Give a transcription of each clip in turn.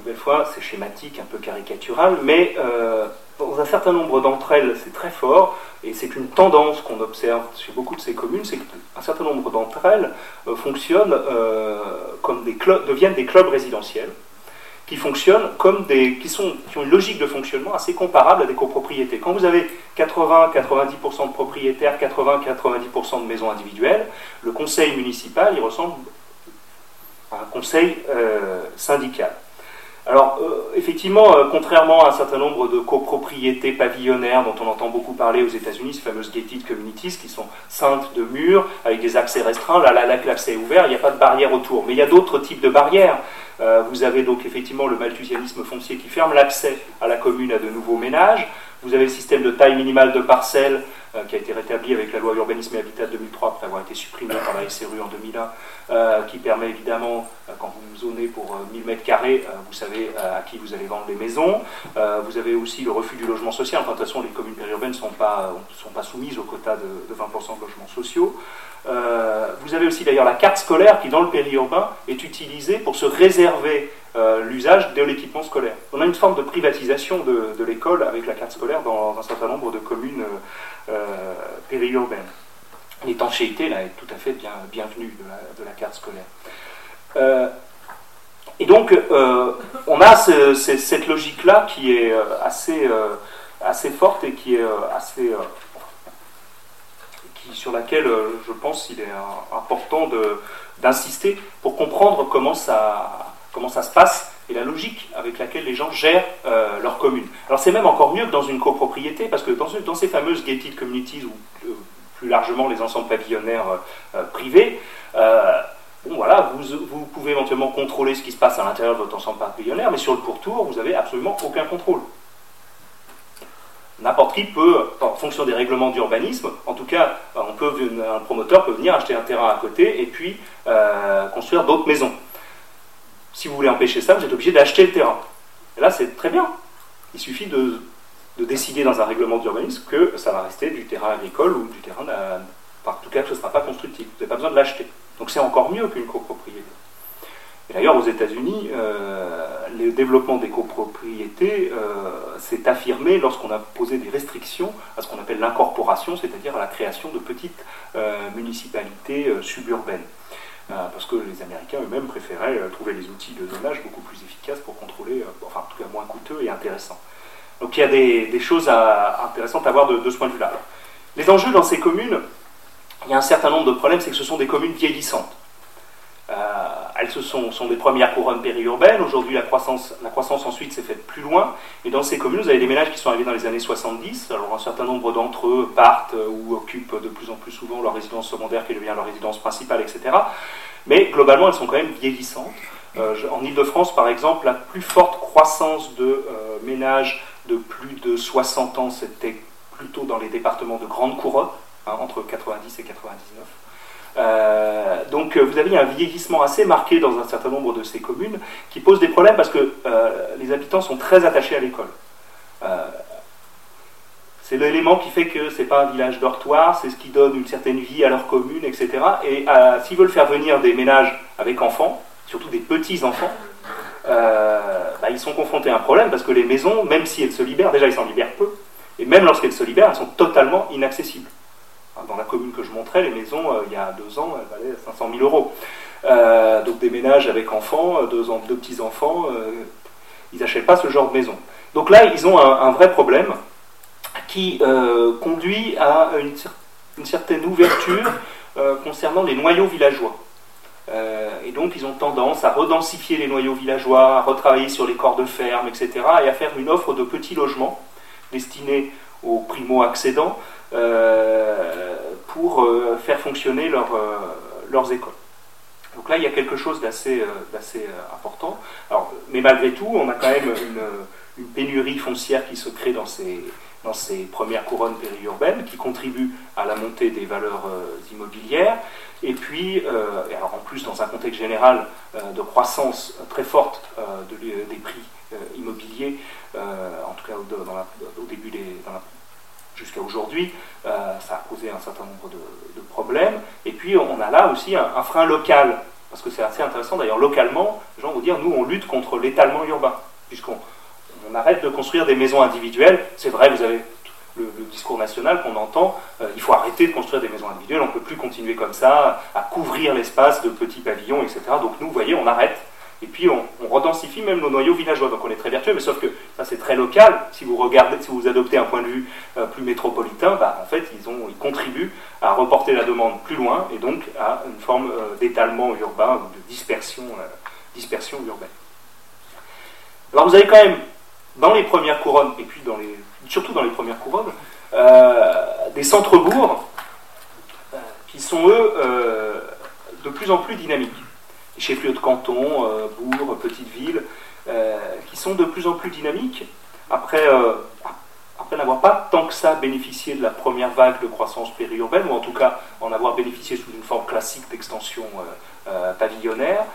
nouvelle fois, c'est schématique, un peu caricatural, mais dans un certain nombre d'entre elles, c'est très fort, et c'est une tendance qu'on observe chez beaucoup de ces communes, c'est qu'un certain nombre d'entre elles fonctionnent comme deviennent des clubs résidentiels, qui fonctionnent comme qui ont une logique de fonctionnement assez comparable à des copropriétés. Quand vous avez 80-90% de propriétaires, 80-90% de maisons individuelles, le conseil municipal, il ressemble à un conseil syndical. Alors, effectivement, contrairement à un certain nombre de copropriétés pavillonnaires dont on entend beaucoup parler aux États-Unis, ces fameuses gated communities qui sont ceintes de murs avec des accès restreints, là l'accès est ouvert, il n'y a pas de barrière autour. Mais il y a d'autres types de barrières. Vous avez donc effectivement le malthusianisme foncier qui ferme l'accès à la commune à de nouveaux ménages. Vous avez le système de taille minimale de parcelles qui a été rétabli avec la loi Urbanisme et Habitat de 2003 après avoir été supprimé par la SRU en 2001, qui permet évidemment, quand vous zonez pour 1000 m², vous savez à qui vous allez vendre les maisons. Vous avez aussi le refus du logement social. Enfin, de toute façon, les communes périurbaines ne sont pas soumises au quota de 20% de logements sociaux. Vous avez aussi d'ailleurs la carte scolaire qui, dans le périurbain, est utilisée pour se réserver l'usage de l'équipement scolaire. On a une forme de privatisation de l'école avec la carte scolaire dans un certain nombre de communes périurbaines. L'étanchéité là est tout à fait bienvenue de la carte scolaire. Et donc on a cette logique-là qui est assez forte et qui est sur laquelle je pense qu'il est important d'insister pour comprendre comment ça se passe et la logique avec laquelle les gens gèrent leur commune. Alors c'est même encore mieux que dans une copropriété, parce que dans ces fameuses gated communities, ou plus largement les ensembles pavillonnaires privés, bon, voilà, vous pouvez éventuellement contrôler ce qui se passe à l'intérieur de votre ensemble pavillonnaire, mais sur le pourtour, vous n'avez absolument aucun contrôle. N'importe qui peut, en fonction des règlements d'urbanisme, en tout cas, un promoteur peut venir acheter un terrain à côté et puis construire d'autres maisons. Si vous voulez empêcher ça, vous êtes obligé d'acheter le terrain. Et là, c'est très bien. Il suffit de décider dans un règlement d'urbanisme que ça va rester du terrain agricole ou du terrain, en tout cas, que ce ne sera pas constructif. Vous n'avez pas besoin de l'acheter. Donc c'est encore mieux qu'une copropriété. Et d'ailleurs, aux États-Unis, le développement des copropriétés s'est affirmé lorsqu'on a posé des restrictions à ce qu'on appelle l'incorporation, c'est-à-dire à la création de petites municipalités suburbaines. Parce que les Américains eux-mêmes préféraient trouver les outils de zonage beaucoup plus efficaces pour contrôler, enfin en tout cas moins coûteux et intéressants. Donc il y a des choses intéressantes à voir de ce point de vue-là. Les enjeux dans ces communes, il y a un certain nombre de problèmes, c'est que ce sont des communes vieillissantes. Elles sont des premières couronnes périurbaines. Aujourd'hui, la croissance ensuite s'est faite plus loin. Et dans ces communes, vous avez des ménages qui sont arrivés dans les années 70. Alors, un certain nombre d'entre eux partent ou occupent de plus en plus souvent leur résidence secondaire qui devient leur résidence principale, etc. Mais globalement, elles sont quand même vieillissantes. En Ile-de-France, par exemple, la plus forte croissance de ménages de plus de 60 ans, c'était plutôt dans les départements de grande couronne, entre 90 et 99. Donc vous avez un vieillissement assez marqué dans un certain nombre de ces communes qui pose des problèmes parce que les habitants sont très attachés à l'école. C'est l'élément qui fait que c'est pas un village dortoir, c'est ce qui donne une certaine vie à leur commune, etc. Et s'ils veulent faire venir des ménages avec enfants, surtout des petits-enfants, ils sont confrontés à un problème parce que les maisons, même si elles se libèrent, déjà ils s'en libèrent peu, et même lorsqu'elles se libèrent, elles sont totalement inaccessibles. Dans la commune que je montrais, les maisons, il y a 2 ans, elles valaient 500 000 €. Donc des ménages avec enfants, 2 petits-enfants, ils n'achètent pas ce genre de maison. Donc là, ils ont un vrai problème qui conduit à une certaine ouverture concernant les noyaux villageois. Et donc ils ont tendance à redensifier les noyaux villageois, à retravailler sur les corps de ferme, etc. et à faire une offre de petits logements destinés aux primo-accédants pour faire fonctionner leurs écoles. Donc là, il y a quelque chose d'assez important. Alors, mais malgré tout, on a quand même une pénurie foncière qui se crée dans ces premières couronnes périurbaines, qui contribuent à la montée des valeurs immobilières. Et puis, alors en plus, dans un contexte général de croissance très forte des prix immobiliers, en tout cas au début jusqu'à aujourd'hui, ça a posé un certain nombre de problèmes. Et puis on a là aussi un frein local parce que c'est assez intéressant, d'ailleurs localement, les gens vont dire, nous on lutte contre l'étalement urbain, puisqu'on arrête de construire des maisons individuelles. C'est vrai, vous avez le discours national qu'on entend, il faut arrêter de construire des maisons individuelles, on ne peut plus continuer comme ça, à couvrir l'espace de petits pavillons, etc. Donc nous, vous voyez, on arrête, et puis on redensifie même nos noyaux villageois, donc on est très vertueux, mais sauf que ça c'est très local. Si vous regardez, si vous adoptez un point de vue plus métropolitain, en fait ils contribuent à reporter la demande plus loin, et donc à une forme d'étalement urbain, ou de dispersion urbaine. Alors vous avez quand même, dans les premières couronnes, et puis surtout dans les premières couronnes, des centres-bourgs qui sont, eux, de plus en plus dynamiques. Les chefs-lieux de canton, bourgs, petites villes, qui sont de plus en plus dynamiques, après n'avoir pas tant que ça bénéficié de la première vague de croissance périurbaine, ou en tout cas en avoir bénéficié sous une forme classique d'extension pavillonnaire.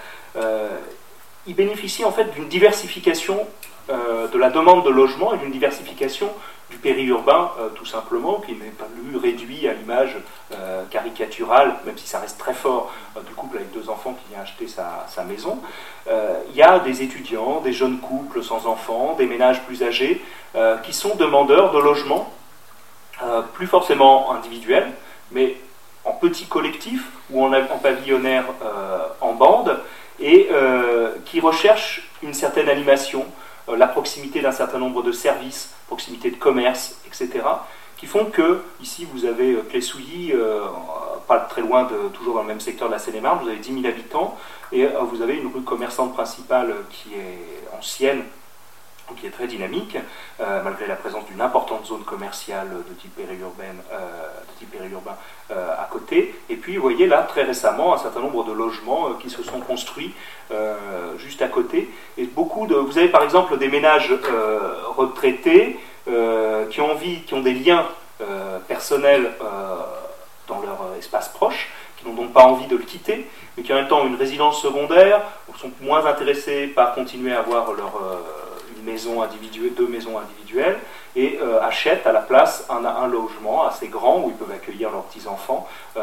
Ils bénéficient en fait d'une diversification de la demande de logement et d'une diversification du périurbain, tout simplement, qui n'est pas plus réduit à l'image caricaturale, même si ça reste très fort, du couple avec 2 enfants qui vient acheter sa maison. Il y a des étudiants, des jeunes couples sans enfants, des ménages plus âgés, qui sont demandeurs de logements, plus forcément individuels, mais en petits collectifs ou en pavillonnaire en bande, et qui recherchent une certaine animation, la proximité d'un certain nombre de services, proximité de commerce, etc., qui font que, ici vous avez Plessouilly, pas très loin, toujours dans le même secteur de la Seine-et-Marne, vous avez 10 000 habitants, et vous avez une rue commerçante principale qui est ancienne, qui est très dynamique, malgré la présence d'une importante zone commerciale de type périurbain à côté. Et puis, vous voyez là, très récemment, un certain nombre de logements qui se sont construits juste à côté. Et vous avez par exemple des ménages retraités qui ont des liens personnels dans leur espace proche, qui n'ont donc pas envie de le quitter, mais qui en même temps ont une résidence secondaire, ou sont moins intéressés par continuer à avoir deux maisons individuelles, et achètent à la place un logement assez grand où ils peuvent accueillir leurs petits-enfants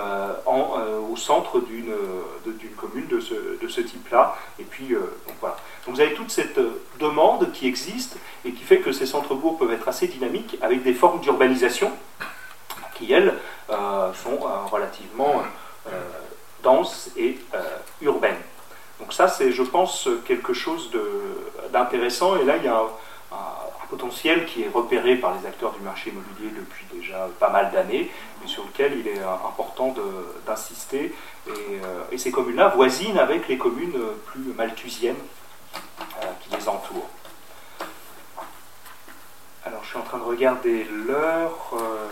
au centre d'une commune de ce type-là. Et puis, donc voilà. Donc vous avez toute cette demande qui existe et qui fait que ces centres-bourgs peuvent être assez dynamiques avec des formes d'urbanisation qui, elles, sont relativement denses et urbaines. Donc ça, c'est, je pense, quelque chose d'intéressant. Et là, il y a un potentiel qui est repéré par les acteurs du marché immobilier depuis déjà pas mal d'années, mais sur lequel il est important d'insister. Et ces communes-là voisinent avec les communes plus malthusiennes qui les entourent. Alors, je suis en train de regarder l'heure.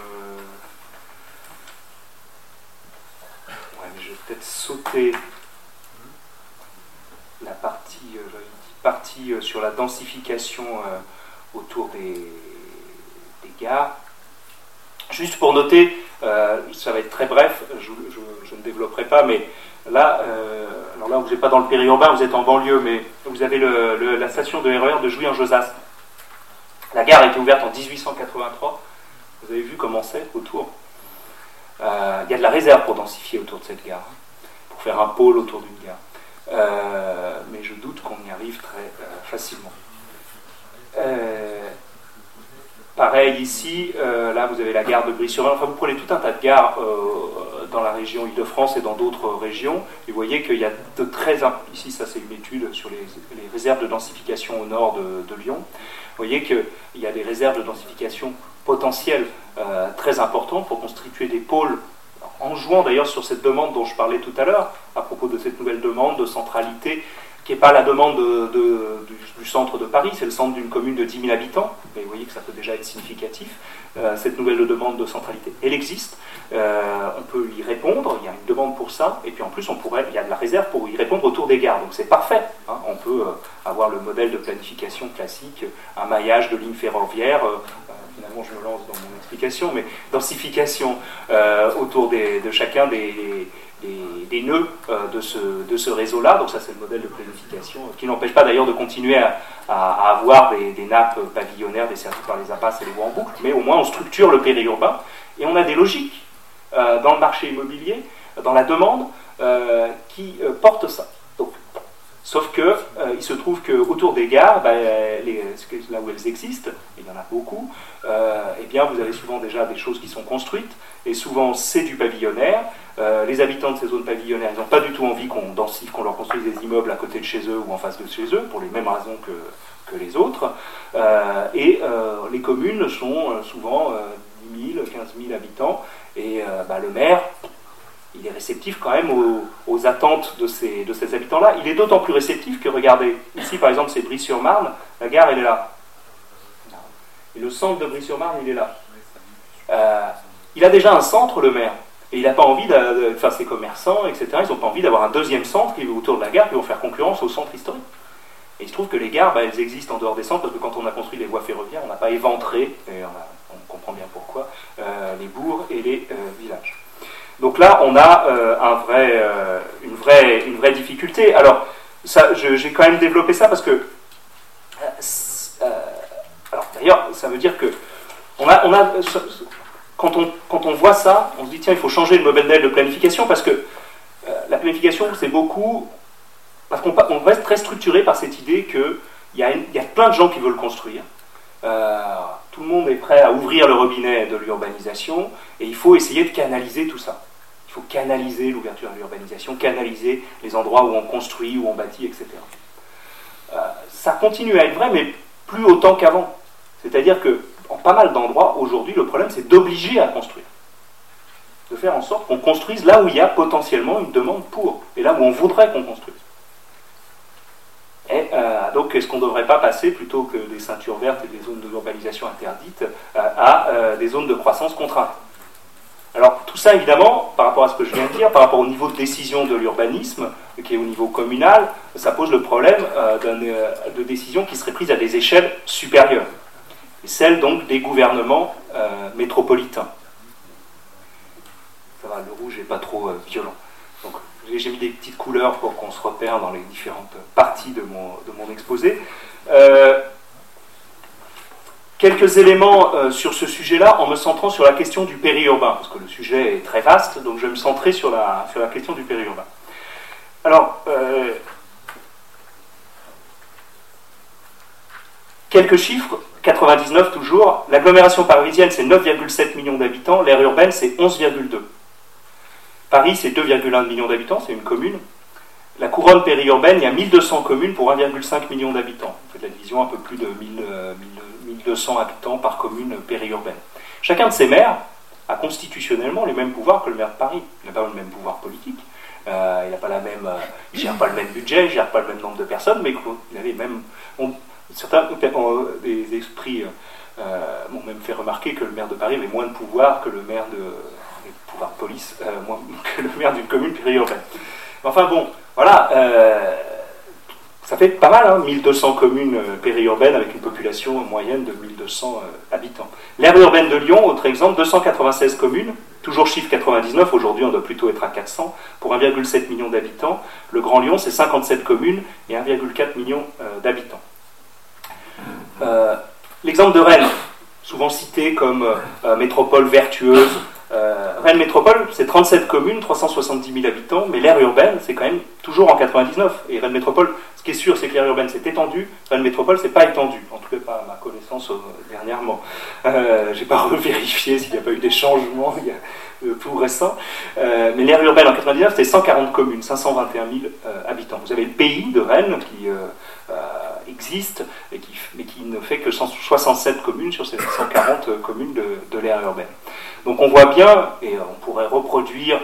Je vais peut-être sauter la partie sur la densification autour des gares. Juste pour noter, ça va être très bref, je ne développerai pas, mais là, alors là vous n'êtes pas dans le périurbain, vous êtes en banlieue, mais vous avez la station de RER de Jouy-en-Josas. La gare a été ouverte en 1883. Vous avez vu comment c'est autour. Il y a de la réserve pour densifier autour de cette gare, pour faire un pôle autour d'une gare. Mais je doute qu'on y arrive très facilement. Pareil ici, là vous avez la gare de Brie-sur-Marne. Enfin, vous prenez tout un tas de gares dans la région Île-de-France et dans d'autres régions, et vous voyez qu'il y a ici ça c'est une étude sur les réserves de densification au nord de Lyon. Vous voyez qu'il y a des réserves de densification potentielles très importantes pour constituer des pôles, en jouant d'ailleurs sur cette demande dont je parlais tout à l'heure, à propos de cette nouvelle demande de centralité, qui n'est pas la demande du centre de Paris, c'est le centre d'une commune de 10 000 habitants, mais vous voyez que ça peut déjà être significatif, cette nouvelle demande de centralité. Elle existe, on peut y répondre, il y a une demande pour ça, et puis en plus il y a de la réserve pour y répondre autour des gares, donc c'est parfait. Hein, on peut avoir le modèle de planification classique, un maillage de lignes ferroviaires, finalement je me lance dans mon explication, mais densification autour de chacun des nœuds de ce réseau-là. Donc ça c'est le modèle de planification qui n'empêche pas d'ailleurs de continuer à avoir des nappes pavillonnaires desservies par les impasses et les voies en boucle, mais au moins on structure le périurbain et on a des logiques dans le marché immobilier, dans la demande, qui portent ça. Donc, sauf que il se trouve qu'autour des gares, là où elles existent, et il y en a beaucoup, eh bien vous avez souvent déjà des choses qui sont construites, et souvent c'est du pavillonnaire. Les habitants de ces zones pavillonnaires, ils n'ont pas du tout envie qu'on leur construise des immeubles à côté de chez eux ou en face de chez eux, pour les mêmes raisons que les autres. Les communes sont souvent 10 000, 15 000 habitants, et le maire, il est réceptif quand même aux attentes de ces habitants-là. Il est d'autant plus réceptif que, regardez, ici par exemple c'est Brie-sur-Marne, la gare elle est là. Et le centre de Brie-sur-Marne il est là. Il a déjà un centre, le maire. Et il n'a pas envie de faire ses commerçants, etc. Ils n'ont pas envie d'avoir un deuxième centre qui est autour de la gare qui vont faire concurrence au centre historique. Et il se trouve que les gares, elles existent en dehors des centres parce que quand on a construit les voies ferroviaires, on n'a pas éventré, et on comprend bien pourquoi, les bourgs et les villages. Donc là, on a une vraie difficulté. Alors, j'ai quand même développé ça parce que... alors d'ailleurs, ça veut dire que quand on voit ça, on se dit tiens, il faut changer le modèle de planification parce que la planification, c'est beaucoup... Parce qu'on reste très structuré par cette idée qu'il y a plein de gens qui veulent construire. Tout le monde est prêt à ouvrir le robinet de l'urbanisation et il faut essayer de canaliser tout ça. Il faut canaliser l'ouverture de l'urbanisation, canaliser les endroits où on construit, où on bâtit, etc. Ça continue à être vrai, mais plus autant qu'avant. C'est-à-dire qu'en pas mal d'endroits, aujourd'hui, le problème, c'est d'obliger à construire. De faire en sorte qu'on construise là où il y a potentiellement une demande pour, et là où on voudrait qu'on construise. Et donc, est-ce qu'on ne devrait pas passer, plutôt que des ceintures vertes et des zones de urbanisation interdites, à des zones de croissance contrainte? Alors, tout ça, évidemment, par rapport à ce que je viens de dire, par rapport au niveau de décision de l'urbanisme, qui est au niveau communal, ça pose le problème de décisions qui seraient prises à des échelles supérieures. Et celles, donc, des gouvernements métropolitains. Ça va, le rouge n'est pas trop violent. Donc, j'ai mis des petites couleurs pour qu'on se repère dans les différentes parties de mon exposé. Quelques éléments sur ce sujet-là en me centrant sur la question du périurbain, parce que le sujet est très vaste, donc je vais me centrer sur la question du périurbain. Alors, quelques chiffres, 99 toujours, l'agglomération parisienne c'est 9,7 millions d'habitants, l'aire urbaine c'est 11,2. Paris, c'est 2,1 millions d'habitants, c'est une commune. La couronne périurbaine, il y a 1200 communes pour 1,5 million d'habitants. On fait la division, un peu plus de 1200 habitants par commune périurbaine. Chacun de ces maires a constitutionnellement les mêmes pouvoirs que le maire de Paris. Il n'a pas le même pouvoir politique, il n'a pas il ne gère pas le même budget, il ne gère pas le même nombre de personnes, mais il a les mêmes... certains des esprits m'ont même fait remarquer que le maire de Paris avait moins de pouvoir que le maire pouvoir de police, moins que le maire d'une commune périurbaine. Enfin bon, voilà, ça fait pas mal, 1200 communes périurbaines avec une population moyenne de 1200 habitants. L'aire urbaine de Lyon, autre exemple, 296 communes, toujours chiffre 99, aujourd'hui on doit plutôt être à 400, pour 1,7 million d'habitants. Le Grand Lyon, c'est 57 communes et 1,4 million d'habitants. L'exemple de Rennes, souvent cité comme métropole vertueuse. Rennes Métropole, c'est 37 communes, 370 000 habitants, mais l'aire urbaine, c'est quand même toujours en 99. Et Rennes Métropole, ce qui est sûr, c'est que l'aire urbaine s'est étendue, Rennes Métropole, c'est pas étendu, en tout cas pas à ma connaissance dernièrement. J'ai pas revérifié s'il n'y a pas eu des changements tout récents. Mais l'aire urbaine en 99, c'est 140 communes, 521 000 habitants. Vous avez le pays de Rennes qui existe, mais qui ne fait que 167 communes sur ces 140 communes de l'aire urbaine. Donc on voit bien, et on pourrait reproduire,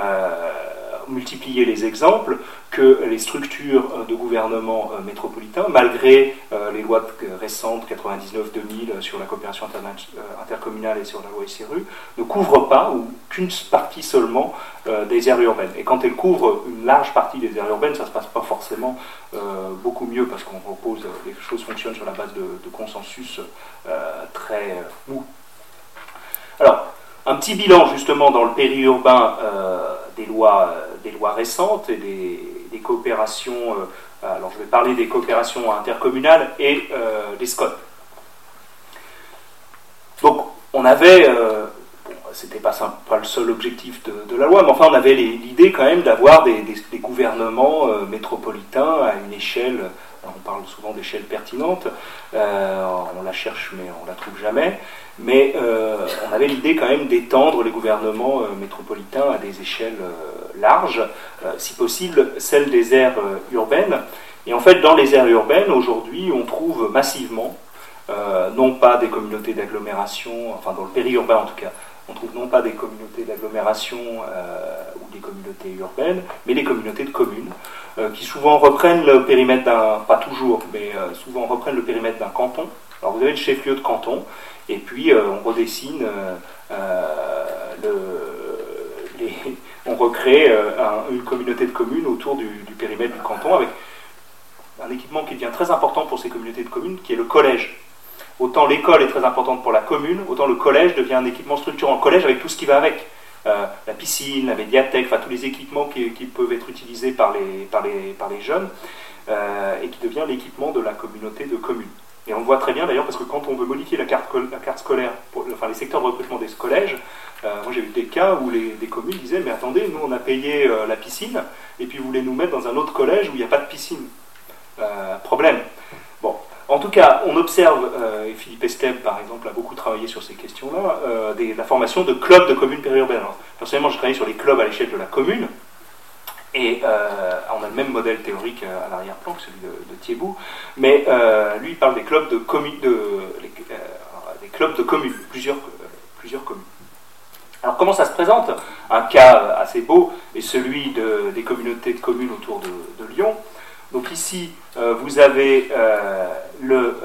multiplier les exemples, que les structures de gouvernement métropolitain, malgré les lois récentes 99-2000 sur la coopération intercommunale et sur la loi SRU, ne couvrent pas, ou qu'une partie seulement, des aires urbaines. Et quand elles couvrent une large partie des aires urbaines, ça ne se passe pas forcément beaucoup mieux, parce qu'on propose, les choses fonctionnent sur la base de consensus très mou. Alors, un petit bilan justement dans le périurbain des lois récentes et des coopérations. Alors je vais parler des coopérations intercommunales et des SCOT. Donc on avait, c'était pas le seul objectif de la loi, mais enfin on avait l'idée quand même d'avoir des gouvernements métropolitains à une échelle, on parle souvent d'échelle pertinente, on la cherche mais on la trouve jamais, mais on avait l'idée quand même d'étendre les gouvernements métropolitains à des échelles larges, si possible celles des aires urbaines. Et en fait dans les aires urbaines aujourd'hui on trouve massivement non pas des communautés d'agglomération, enfin dans le périurbain en tout cas, on trouve non pas des communautés d'agglomération ou des communautés urbaines, mais des communautés de communes, qui souvent reprennent le périmètre pas toujours, mais souvent reprennent le périmètre d'un canton. Alors vous avez le chef-lieu de canton, et puis on redessine, on recrée une communauté de communes autour du périmètre du canton, avec un équipement qui devient très important pour ces communautés de communes, qui est le collège. Autant l'école est très importante pour la commune, autant le collège devient un équipement structurant. Le collège avec tout ce qui va avec, la piscine, la médiathèque, enfin tous les équipements qui peuvent être utilisés par les jeunes, et qui devient l'équipement de la communauté de communes. Et on le voit très bien d'ailleurs parce que quand on veut modifier la carte scolaire, enfin les secteurs de recrutement des collèges, moi j'ai vu des cas où des communes disaient mais attendez, nous on a payé la piscine, et puis vous voulez nous mettre dans un autre collège où il n'y a pas de piscine. Problème. Bon. En tout cas, on observe, et Philippe Estève par exemple a beaucoup travaillé sur ces questions-là, la formation de clubs de communes périurbaines. Alors, personnellement, je travaille sur les clubs à l'échelle de la commune, et on a le même modèle théorique à l'arrière-plan que celui de Thiébout, mais lui il parle des clubs de communes, plusieurs communes. Alors comment ça se présente? Un cas assez beau est celui des communautés de communes autour de Lyon. Donc ici, vous avez le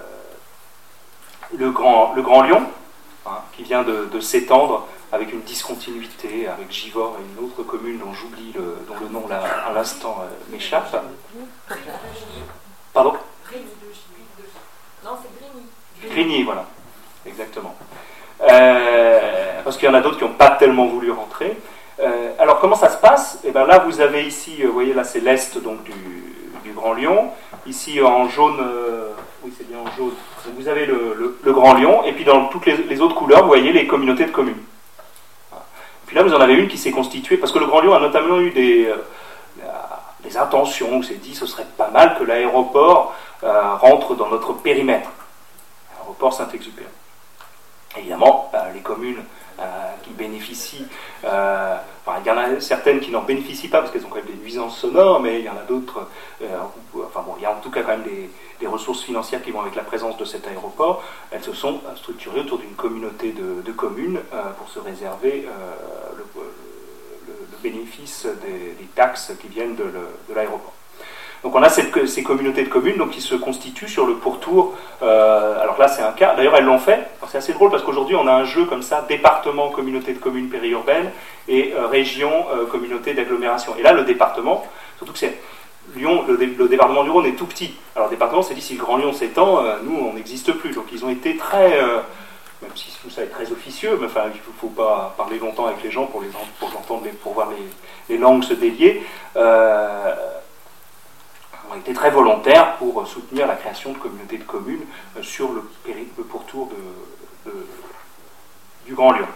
Grand Lyon, hein, qui vient de s'étendre avec une discontinuité avec Givors et une autre commune dont j'oublie dont le nom là, à l'instant m'échappe. Pardon? Non, c'est Grigny. Grigny, voilà, exactement. Parce qu'il y en a d'autres qui n'ont pas tellement voulu rentrer. Alors comment ça se passe? Et bien là, vous avez ici, vous voyez là, c'est l'est donc du Grand Lyon. Ici en jaune, oui c'est bien en jaune. Donc vous avez le Grand Lyon, et puis dans toutes les autres couleurs, vous voyez les communautés de communes. Puis là, vous en avez une qui s'est constituée, parce que le Grand Lyon a notamment eu des intentions, où c'est dit ce serait pas mal que l'aéroport rentre dans notre périmètre. L'aéroport Saint-Exupéry. Évidemment, les communes qui bénéficient, il y en a certaines qui n'en bénéficient pas parce qu'elles ont quand même des nuisances sonores, mais il y en a d'autres, il y a en tout cas quand même des ressources financières qui vont avec la présence de cet aéroport. Elles se sont structurées autour d'une communauté de communes pour se réserver le bénéfice des taxes qui viennent de l'aéroport. Donc on a ces communautés de communes donc, qui se constituent sur le pourtour. Alors là c'est un cas, d'ailleurs elles l'ont fait. C'est assez drôle parce qu'aujourd'hui on a un jeu comme ça, département, communauté de communes périurbaines et région, communauté d'agglomération. Et là le département, surtout que c'est Lyon, le département du Rhône est tout petit. Alors le département s'est dit si le Grand Lyon s'étend, nous on n'existe plus. Donc ils ont été très, même si tout ça est très officieux, mais enfin il ne faut pas parler longtemps avec les gens pour l'entendre, pour voir les langues se délier. Ont été très volontaires pour soutenir la création de communautés de communes sur le pourtour du Grand Lyon.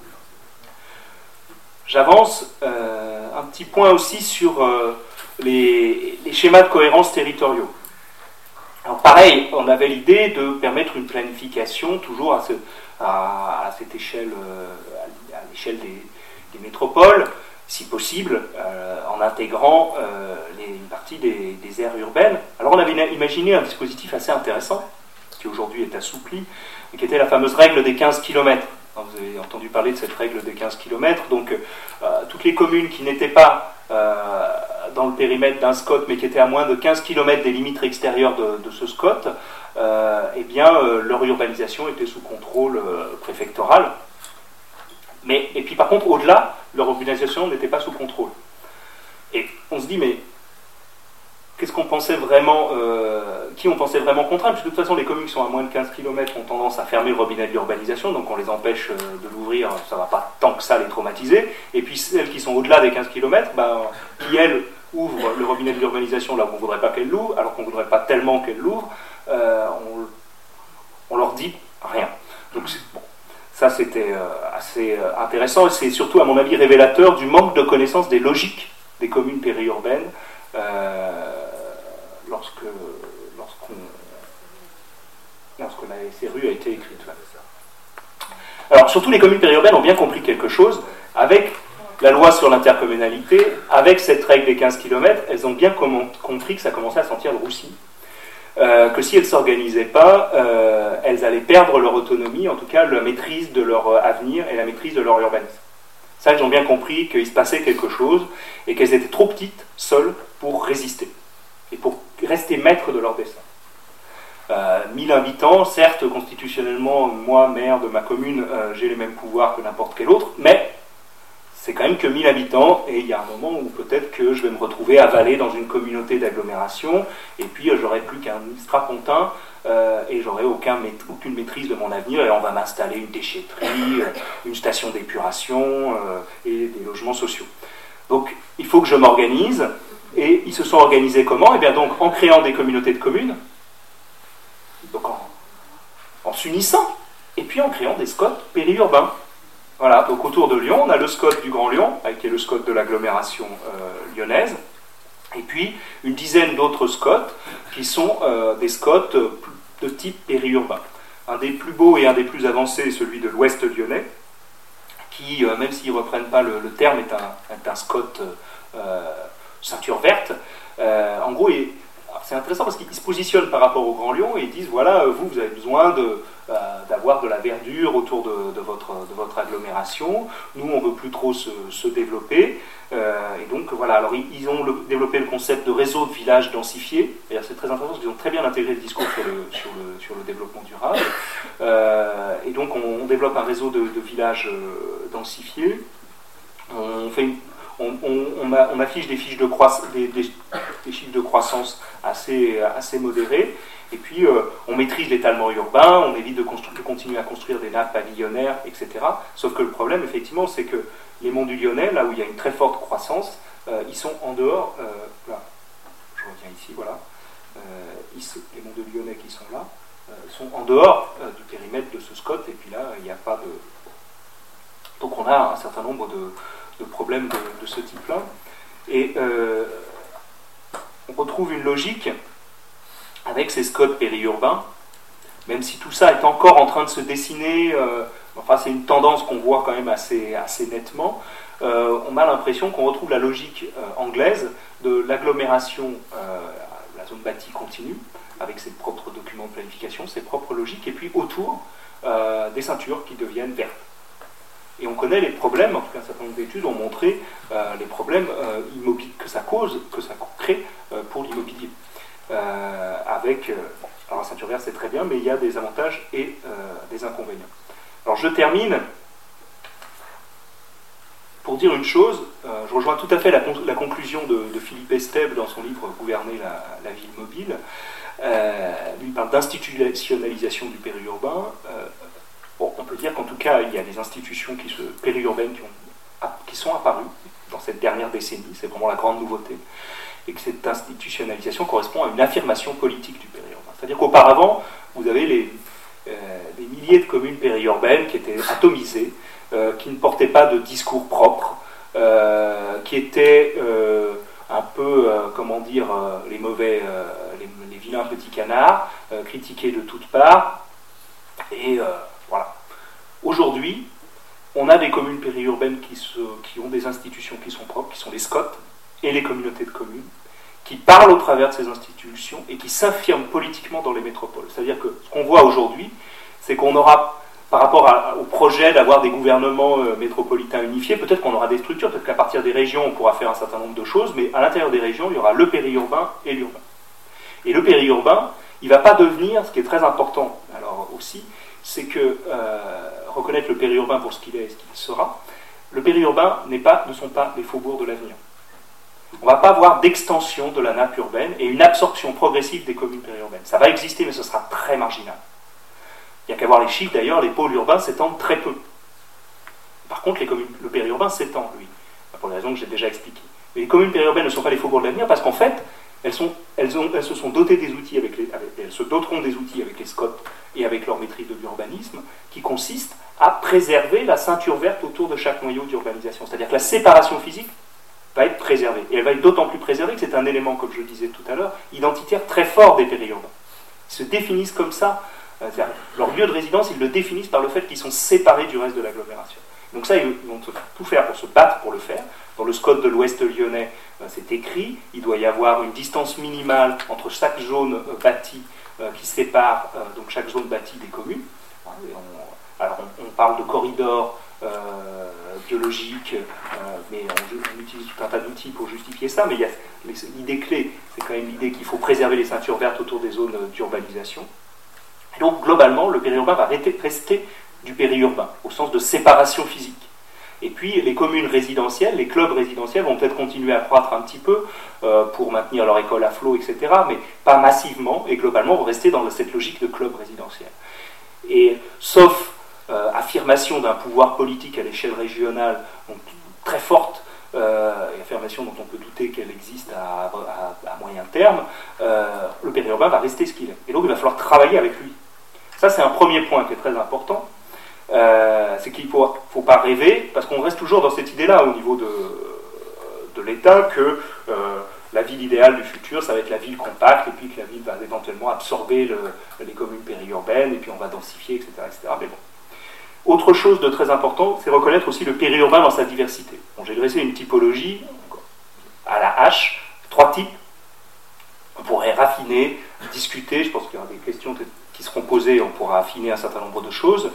J'avance un petit point aussi sur les schémas de cohérence territoriaux. Alors pareil, on avait l'idée de permettre une planification toujours à cette échelle, à l'échelle des métropoles, si possible, en intégrant une partie des aires urbaines. Alors on avait imaginé un dispositif assez intéressant, qui aujourd'hui est assoupli, qui était la fameuse règle des 15 km. Vous avez entendu parler de cette règle des 15 km, donc toutes les communes qui n'étaient pas dans le périmètre d'un SCOT, mais qui étaient à moins de 15 km des limites extérieures de ce SCOT, leur urbanisation était sous contrôle préfectoral. Et puis par contre, au-delà, leur urbanisation n'était pas sous contrôle. Et on se dit, mais qu'est-ce qu'on pensait vraiment, qui on pensait vraiment contraindre? Parce que de toute façon, les communes qui sont à moins de 15 km ont tendance à fermer le robinet de l'urbanisation, donc on les empêche de l'ouvrir, ça ne va pas tant que ça les traumatiser. Et puis celles qui sont au-delà des 15 km, qui elles ouvrent le robinet de l'urbanisation là où on ne voudrait pas qu'elles l'ouvrent, alors qu'on ne voudrait pas tellement qu'elles l'ouvrent, on leur dit rien. Donc bon. Ça, c'était c'est intéressant et c'est surtout, à mon avis, révélateur du manque de connaissance des logiques des communes périurbaines lorsque la SRU a été écrite. Alors, surtout, les communes périurbaines ont bien compris quelque chose. Avec la loi sur l'intercommunalité, avec cette règle des 15 km, elles ont bien compris que ça commençait à sentir le roussi. Que si elles ne s'organisaient pas, elles allaient perdre leur autonomie, en tout cas la maîtrise de leur avenir et la maîtrise de leur urbanisme. Ça, elles ont bien compris qu'il se passait quelque chose et qu'elles étaient trop petites, seules, pour résister et pour rester maîtres de leur destin. 1000 habitants, certes, constitutionnellement, moi, maire de ma commune, j'ai les mêmes pouvoirs que n'importe quel autre, mais c'est quand même que 1000 habitants, et il y a un moment où peut-être que je vais me retrouver avalé dans une communauté d'agglomération, et puis j'aurai plus qu'un strapontin, et j'aurai aucune maîtrise de mon avenir, et on va m'installer une déchetterie, une station d'épuration, et des logements sociaux. Donc, il faut que je m'organise, et ils se sont organisés comment? Eh bien donc, en créant des communautés de communes, donc en s'unissant, et puis en créant des SCOT périurbains. Voilà, donc autour de Lyon, on a le SCOT du Grand Lyon, qui est le SCOT de l'agglomération lyonnaise, et puis une dizaine d'autres SCOT qui sont des SCOT de type périurbain. Un des plus beaux et un des plus avancés est celui de l'Ouest lyonnais, qui, même s'ils ne reprennent pas le terme, est un SCOT ceinture verte. En gros, c'est intéressant parce qu'ils se positionnent par rapport au Grand Lyon et ils disent, voilà, vous avez besoin d'avoir de la verdure autour de votre agglomération. Nous, on ne veut plus trop se développer. Et donc, voilà. Alors, ils ont développé le concept de réseau de villages densifiés. D'ailleurs, c'est très intéressant parce qu'ils ont très bien intégré le discours sur le développement durable. Et donc, on développe un réseau de villages densifiés. On affiche des fiches de des chiffres de croissance assez modérés, et puis on maîtrise l'étalement urbain, on évite de continuer à construire des nappes pavillonnaires, etc. Sauf que le problème, effectivement, c'est que les monts du Lyonnais, là où il y a une très forte croissance, ils sont en dehors, là, je reviens ici, voilà, les monts de Lyonnais qui sont là, sont en dehors du périmètre de ce SCOT, et puis là, il n'y a pas de... Donc on a un certain nombre de problèmes de ce type-là. Et on retrouve une logique avec ces SCOT périurbains, même si tout ça est encore en train de se dessiner, enfin c'est une tendance qu'on voit quand même assez nettement, on a l'impression qu'on retrouve la logique anglaise de l'agglomération, la zone bâtie continue, avec ses propres documents de planification, ses propres logiques, et puis autour des ceintures qui deviennent vertes. Et on connaît les problèmes, en tout cas un certain nombre d'études ont montré les problèmes que ça crée pour l'immobilier. Alors la ceinture verte c'est très bien, mais il y a des avantages et des inconvénients. Alors je termine pour dire une chose, je rejoins tout à fait la conclusion de Philippe Estève dans son livre « Gouverner la ville mobile ». Lui parle d'institutionnalisation du périurbain. Bon, on peut dire qu'en tout cas, il y a des institutions périurbaines qui sont apparues dans cette dernière décennie, c'est vraiment la grande nouveauté, et que cette institutionnalisation correspond à une affirmation politique du périurbain. C'est-à-dire qu'auparavant, vous avez des milliers de communes périurbaines qui étaient atomisées, qui ne portaient pas de discours propre, qui étaient un peu, les vilains petits canards, critiqués de toutes parts, et... Voilà. Aujourd'hui, on a des communes périurbaines qui ont des institutions qui sont propres, qui sont les SCOT et les communautés de communes, qui parlent au travers de ces institutions et qui s'affirment politiquement dans les métropoles. C'est-à-dire que ce qu'on voit aujourd'hui, c'est qu'on aura, par rapport au projet d'avoir des gouvernements métropolitains unifiés, peut-être qu'on aura des structures, peut-être qu'à partir des régions, on pourra faire un certain nombre de choses, mais à l'intérieur des régions, il y aura le périurbain et l'urbain. Et le périurbain, il ne va pas devenir, ce qui est très important, alors aussi, c'est que reconnaître le périurbain pour ce qu'il est et ce qu'il sera, le périurbain ne sont pas les faubourgs de l'avenir. On ne va pas avoir d'extension de la nappe urbaine et une absorption progressive des communes périurbaines. Ça va exister, mais ce sera très marginal. Il n'y a qu'à voir les chiffres, d'ailleurs, les pôles urbains s'étendent très peu. Par contre, le périurbain s'étend, lui, pour les raisons que j'ai déjà expliquées. Mais les communes périurbaines ne sont pas les faubourgs de l'avenir parce qu'en fait, elles se sont dotées des outils elles se doteront des outils avec les SCOT et avec leur maîtrise de l'urbanisme, qui consiste à préserver la ceinture verte autour de chaque noyau d'urbanisation. C'est-à-dire que la séparation physique va être préservée. Et elle va être d'autant plus préservée que c'est un élément, comme je le disais tout à l'heure, identitaire très fort des périurbains. Ils se définissent comme ça. Leur lieu de résidence, ils le définissent par le fait qu'ils sont séparés du reste de l'agglomération. Donc ça, ils vont tout faire pour se battre pour le faire. Dans le SCOT de l'Ouest lyonnais, c'est écrit, il doit y avoir une distance minimale entre chaque zone bâtie qui sépare donc chaque zone bâtie des communes. Alors on parle de corridors biologiques, mais on utilise tout un tas d'outils pour justifier ça, mais l'idée clé, c'est quand même l'idée qu'il faut préserver les ceintures vertes autour des zones d'urbanisation. Et donc globalement, le périurbain va rester du périurbain, au sens de séparation physique. Et puis les communes résidentielles, les clubs résidentiels vont peut-être continuer à croître un petit peu pour maintenir leur école à flot, etc., mais pas massivement, et globalement vont rester dans cette logique de club résidentiel. Et sauf affirmation d'un pouvoir politique à l'échelle régionale donc, très forte, et affirmation dont on peut douter qu'elle existe à moyen terme, le périurbain va rester ce qu'il est. Et donc il va falloir travailler avec lui. Ça c'est un premier point qui est très important. C'est qu'il ne faut pas rêver, parce qu'on reste toujours dans cette idée-là au niveau de l'État, que la ville idéale du futur, ça va être la ville compacte, et puis que la ville va éventuellement absorber les communes périurbaines, et puis on va densifier, etc. Mais bon. Autre chose de très important, c'est reconnaître aussi le périurbain dans sa diversité. Bon, j'ai dressé une typologie à la hache, 3 types. On pourrait raffiner, discuter, je pense qu'il y aura des questions qui seront posées, on pourra affiner un certain nombre de choses.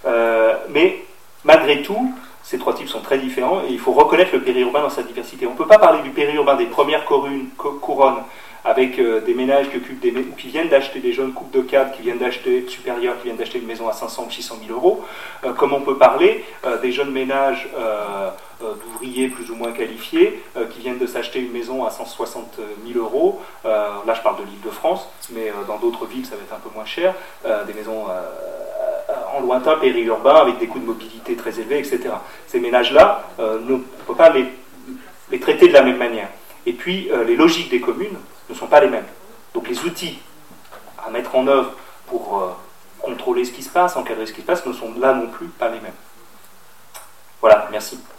Mais malgré tout, ces 3 types sont très différents et il faut reconnaître le périurbain dans sa diversité. On ne peut pas parler du périurbain des premières couronnes avec des ménages qui viennent d'acheter des jeunes couples de cadres, qui viennent d'acheter supérieurs, qui viennent d'acheter une maison à 500 ou 600 000 euros, comme on peut parler des jeunes ménages d'ouvriers plus ou moins qualifiés qui viennent de s'acheter une maison à 160 000 euros. Là, je parle de l'Île-de-France, mais dans d'autres villes, ça va être un peu moins cher. Des maisons en lointain périurbain avec des coûts de mobilité très élevés, etc. Ces ménages-là, on ne peut pas les traiter de la même manière. Et puis, les logiques des communes ne sont pas les mêmes. Donc les outils à mettre en œuvre pour contrôler ce qui se passe, encadrer ce qui se passe, ne sont là non plus pas les mêmes. Voilà, merci.